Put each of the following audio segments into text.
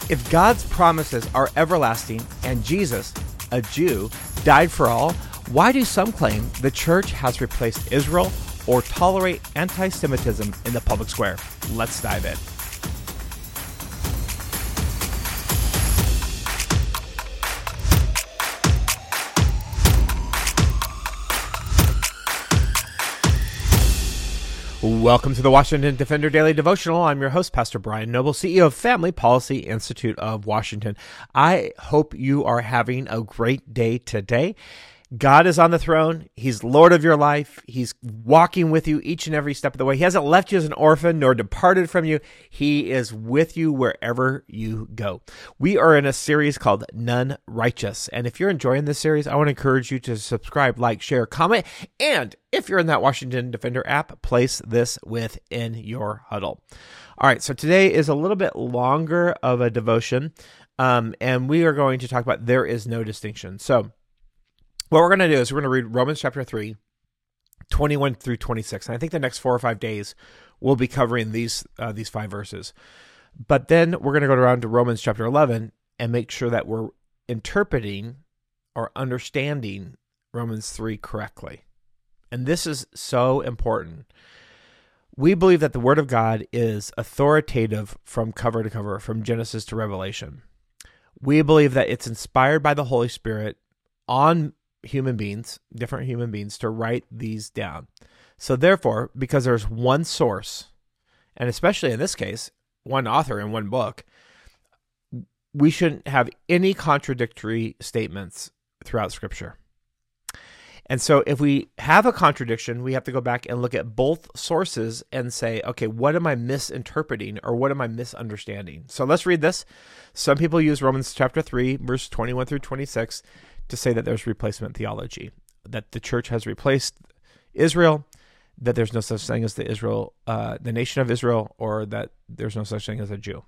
If God's promises are everlasting and Jesus, a Jew, died for all, why do some claim the church has replaced Israel or tolerate anti-Semitism in the public square? Let's dive in. Welcome to the Washington Defender Daily Devotional. I'm your host, Pastor Brian Noble, CEO of Family Policy Institute of Washington. I hope you are having a great day today. God is on the throne. He's Lord of your life. He's walking with you each and every step of the way. He hasn't left you as an orphan nor departed from you. He is with you wherever you go. We are in a series called None Righteous. And if you're enjoying this series, I want to encourage you to subscribe, like, share, comment. And if you're in that Washington Defender app, place this within your huddle. All right, so today is a little bit longer of a devotion. And we are going to talk about there is no distinction. So what we're going to do is we're going to read Romans chapter 3, 21 through 26. And I think the next 4 or 5 days we'll be covering these 5 verses. But then we're going to go around to Romans chapter 11 and make sure that we're interpreting or understanding Romans 3 correctly. And this is so important. We believe that the Word of God is authoritative from cover to cover, from Genesis to Revelation. We believe that it's inspired by the Holy Spirit on human beings, different human beings, to write these down. So therefore, because there's one source, and especially in this case, one author in one book, we shouldn't have any contradictory statements throughout Scripture. And so if we have a contradiction, we have to go back and look at both sources and say, okay, what am I misinterpreting or what am I misunderstanding? So let's read this. Some people use Romans chapter 3, verse 21 through 26 to say that there's replacement theology, that the church has replaced Israel, that there's no such thing as the nation of Israel, or that there's no such thing as a Jew.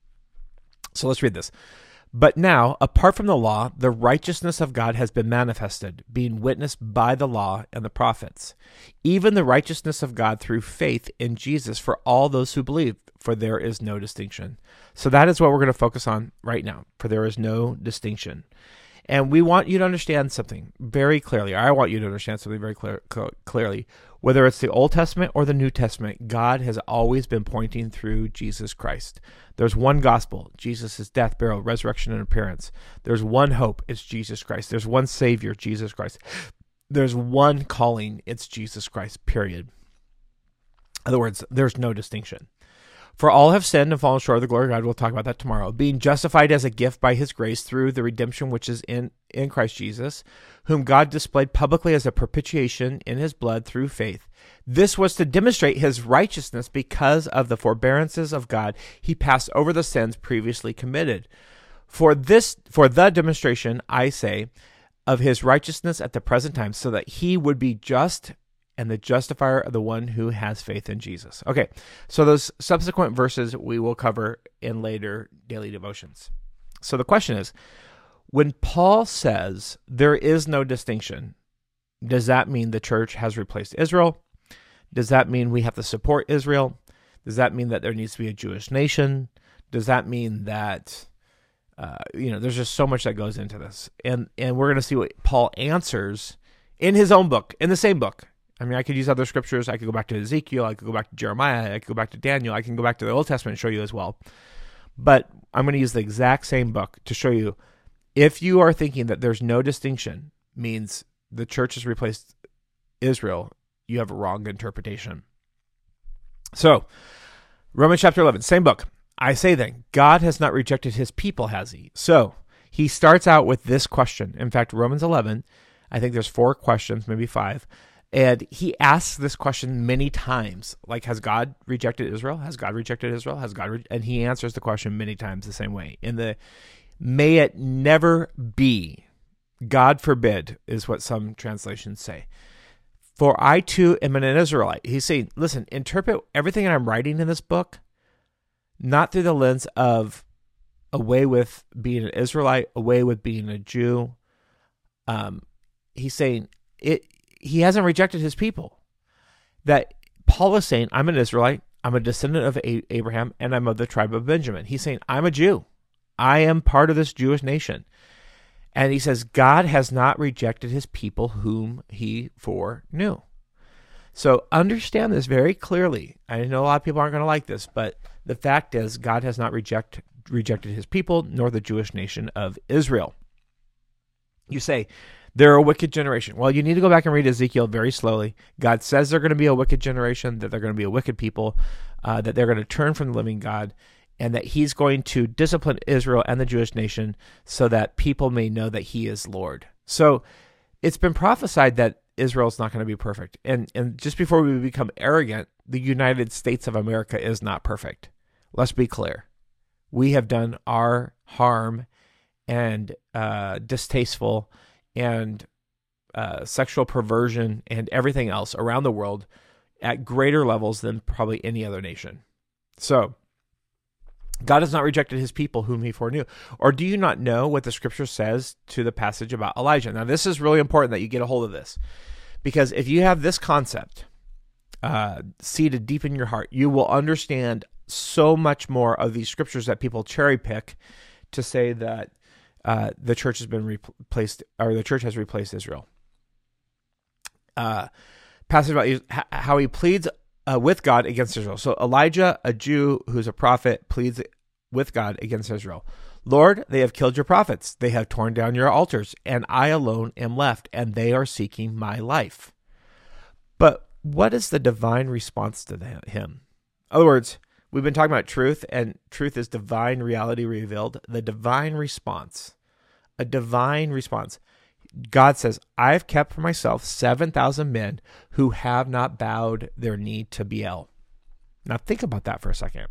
So let's read this. But now, apart from the law, the righteousness of God has been manifested, being witnessed by the law and the prophets, even the righteousness of God through faith in Jesus for all those who believe, for there is no distinction. So that is what we're going to focus on right now, for there is no distinction. And we want you to understand something very clearly. I want you to understand something very clearly. Whether it's the Old Testament or the New Testament, God has always been pointing through Jesus Christ. There's one gospel, Jesus' death, burial, resurrection, and appearance. There's one hope, it's Jesus Christ. There's one Savior, Jesus Christ. There's one calling, it's Jesus Christ, period. In other words, there's no distinction. For all have sinned and fallen short of the glory of God. We'll talk about that tomorrow. Being justified as a gift by his grace through the redemption which is in Christ Jesus, whom God displayed publicly as a propitiation in his blood through faith. This was to demonstrate his righteousness because of the forbearances of God. He passed over the sins previously committed. For the demonstration, I say, of his righteousness at the present time, so that he would be just and the justifier of the one who has faith in Jesus. Okay, so those subsequent verses we will cover in later daily devotions. So the question is, when Paul says there is no distinction, does that mean the church has replaced Israel? Does that mean we have to support Israel? Does that mean that there needs to be a Jewish nation? Does that mean that, there's just so much that goes into this. And we're going to see what Paul answers in his own book, in the same book. I mean, I could use other scriptures. I could go back to Ezekiel. I could go back to Jeremiah. I could go back to Daniel. I can go back to the Old Testament and show you as well. But I'm going to use the exact same book to show you, if you are thinking that there's no distinction, means the church has replaced Israel, you have a wrong interpretation. So, Romans chapter 11, same book. I say then, God has not rejected his people, has he? So, he starts out with this question. In fact, Romans 11, I think there's 4 questions, maybe 5. And he asks this question many times, like, has God rejected Israel? Has God rejected Israel? And he answers the question many times the same way. May it never be, God forbid, is what some translations say. For I too am an Israelite. He's saying, listen, interpret everything that I'm writing in this book, not through the lens of away with being an Israelite, away with being a Jew. He's saying he hasn't rejected his people. That Paul is saying, I'm an Israelite, I'm a descendant of Abraham, and I'm of the tribe of Benjamin. He's saying, I'm a Jew. I am part of this Jewish nation. And he says, God has not rejected his people whom he foreknew. So understand this very clearly. I know a lot of people aren't going to like this, but the fact is God has not rejected his people, nor the Jewish nation of Israel. You say, they're a wicked generation. Well, you need to go back and read Ezekiel very slowly. God says they're going to be a wicked generation, that they're going to be a wicked people, that they're going to turn from the living God, and that he's going to discipline Israel and the Jewish nation so that people may know that he is Lord. So it's been prophesied that Israel's not going to be perfect. And just before we become arrogant, the United States of America is not perfect. Let's be clear. We have done our harm and distasteful and sexual perversion and everything else around the world at greater levels than probably any other nation. So God has not rejected his people whom he foreknew. Or do you not know what the scripture says to the passage about Elijah? Now, this is really important that you get a hold of this, because if you have this concept seated deep in your heart, you will understand so much more of these scriptures that people cherry pick to say that the church has been replaced, or the church has replaced Israel. Passage about how he pleads with God against Israel. So Elijah, a Jew who's a prophet, pleads with God against Israel. Lord, they have killed your prophets. They have torn down your altars, and I alone am left, and they are seeking my life. But what is the divine response to him? In other words, we've been talking about truth, and truth is divine reality revealed. The divine response, a divine response. God says, I've kept for myself 7,000 men who have not bowed their knee to Baal. Now think about that for a second.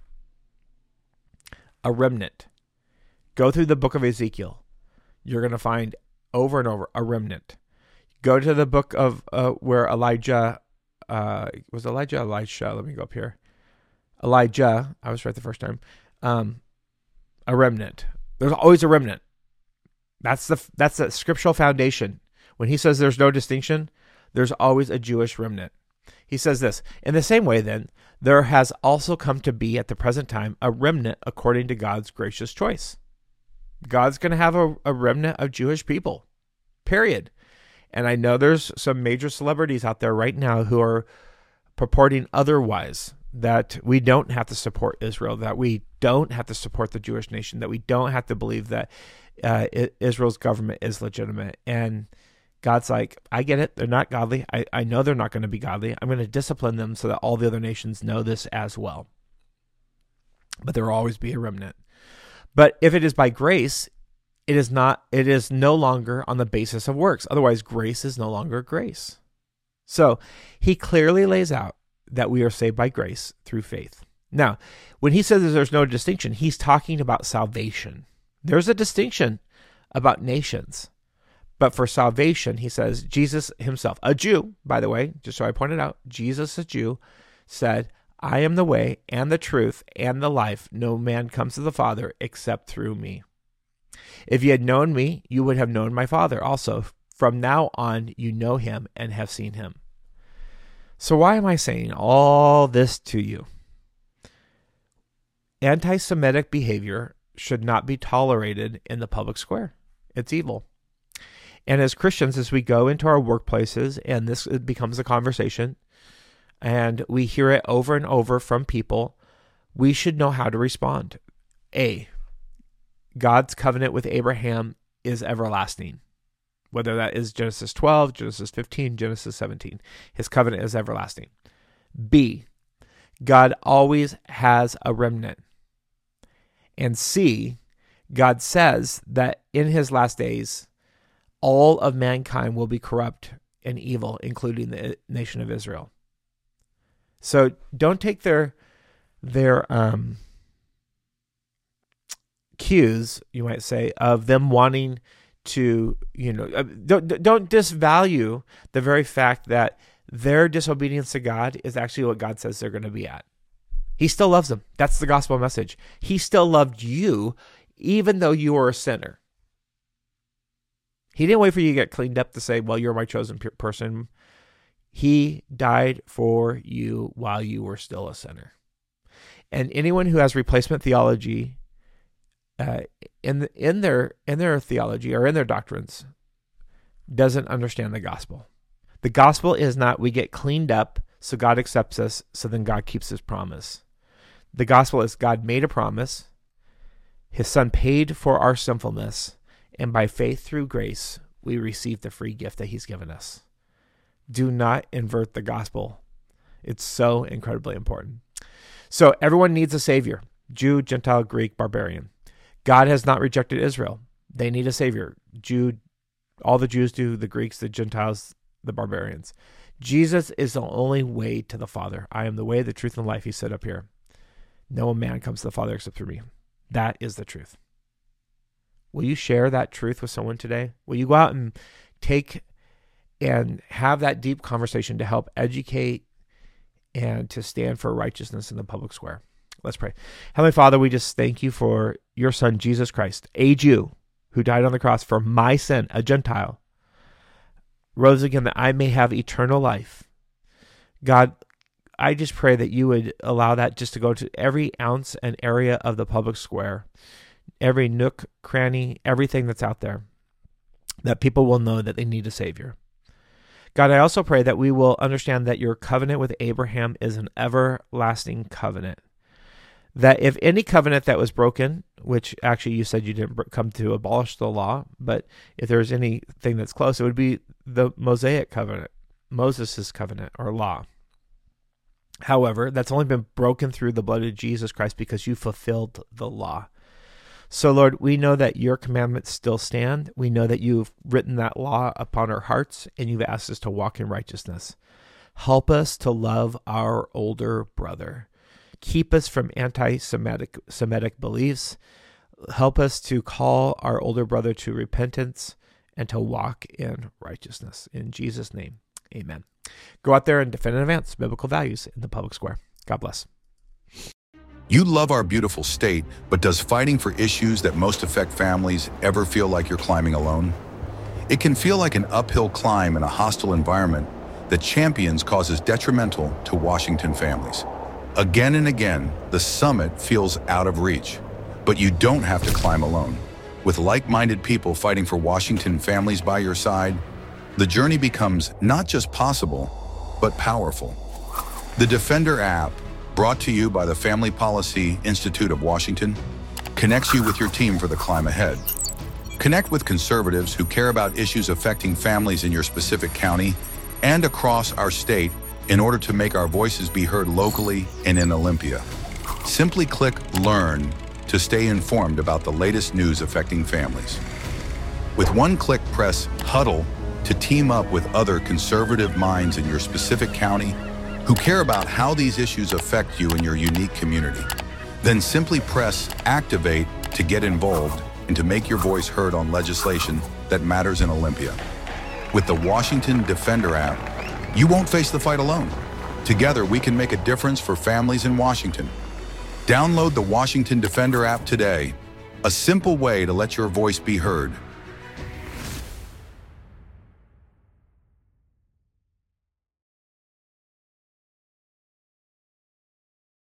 A remnant. Go through the book of Ezekiel. You're going to find over and over a remnant. Go to the book of where Elijah, Elisha, let me go up here. Elijah, I was right the first time. A remnant. There's always a remnant. That's the scriptural foundation. When he says there's no distinction, there's always a Jewish remnant. He says this, in the same way then, there has also come to be at the present time a remnant according to God's gracious choice. God's going to have a remnant of Jewish people, period. And I know there's some major celebrities out there right now who are purporting otherwise, that we don't have to support Israel, that we don't have to support the Jewish nation, that we don't have to believe that Israel's government is legitimate. And God's like, I get it. They're not godly. I know they're not going to be godly. I'm going to discipline them so that all the other nations know this as well. But there will always be a remnant. But if it is by grace, it is no longer on the basis of works. Otherwise, grace is no longer grace. So he clearly lays out that we are saved by grace through faith. Now, when he says there's no distinction, he's talking about salvation. There's a distinction about nations. But for salvation, he says, Jesus himself, a Jew, by the way, just so I pointed out, Jesus, a Jew, said, I am the way and the truth and the life. No man comes to the Father except through me. If you had known me, you would have known my Father also. From now on, you know him and have seen him. So why am I saying all this to you? Anti-Semitic behavior should not be tolerated in the public square. It's evil. And as Christians, as we go into our workplaces, and this becomes a conversation, and we hear it over and over from people, we should know how to respond. A, God's covenant with Abraham is everlasting. Whether that is Genesis 12, Genesis 15, Genesis 17. His covenant is everlasting. B, God always has a remnant. And C, God says that in his last days, all of mankind will be corrupt and evil, including the nation of Israel. So don't take their cues, you might say, of them wanting to, don't disvalue the very fact that their disobedience to God is actually what God says they're going to be at. He still loves them. That's the gospel message. He still loved you, even though you were a sinner. He didn't wait for you to get cleaned up to say, well, you're my chosen person. He died for you while you were still a sinner. And anyone who has replacement theology in their theology or in their doctrines doesn't understand the gospel. The gospel is not we get cleaned up so God accepts us, so then God keeps his promise. The gospel is God made a promise, his son paid for our sinfulness, and by faith through grace, we receive the free gift that he's given us. Do not invert the gospel. It's so incredibly important. So everyone needs a savior. Jew, Gentile, Greek, barbarian. God has not rejected Israel. They need a savior. All the Jews do, the Greeks, the Gentiles, the barbarians. Jesus is the only way to the Father. I am the way, the truth, and life, he said up here. No man comes to the Father except through me. That is the truth. Will you share that truth with someone today? Will you go out and take and have that deep conversation to help educate and to stand for righteousness in the public square? Let's pray. Heavenly Father, we just thank you for your son, Jesus Christ, a Jew who died on the cross for my sin, a Gentile, rose again that I may have eternal life. God, I just pray that you would allow that just to go to every ounce and area of the public square, every nook, cranny, everything that's out there, that people will know that they need a Savior. God, I also pray that we will understand that your covenant with Abraham is an everlasting covenant. That if any covenant that was broken, which actually you said you didn't come to abolish the law, but if there's anything that's close, it would be the Mosaic covenant, Moses' covenant or law. However, that's only been broken through the blood of Jesus Christ because you fulfilled the law. So, Lord, we know that your commandments still stand. We know that you've written that law upon our hearts, and you've asked us to walk in righteousness. Help us to love our older brother. Keep us from anti-Semitic beliefs. Help us to call our older brother to repentance and to walk in righteousness. In Jesus' name, amen. Go out there and defend and advance biblical values in the public square. God bless. You love our beautiful state, but does fighting for issues that most affect families ever feel like you're climbing alone? It can feel like an uphill climb in a hostile environment that champions causes detrimental to Washington families. Again and again, the summit feels out of reach, but you don't have to climb alone. With like-minded people fighting for Washington families by your side, the journey becomes not just possible, but powerful. The Defender app, brought to you by the Family Policy Institute of Washington, connects you with your team for the climb ahead. Connect with conservatives who care about issues affecting families in your specific county and across our state in order to make our voices be heard locally and in Olympia. Simply click Learn to stay informed about the latest news affecting families. With one click, press Huddle to team up with other conservative minds in your specific county who care about how these issues affect you in your unique community. Then simply press Activate to get involved and to make your voice heard on legislation that matters in Olympia. With the Washington Defender app, you won't face the fight alone. Together, we can make a difference for families in Washington. Download the Washington Defender app today, a simple way to let your voice be heard.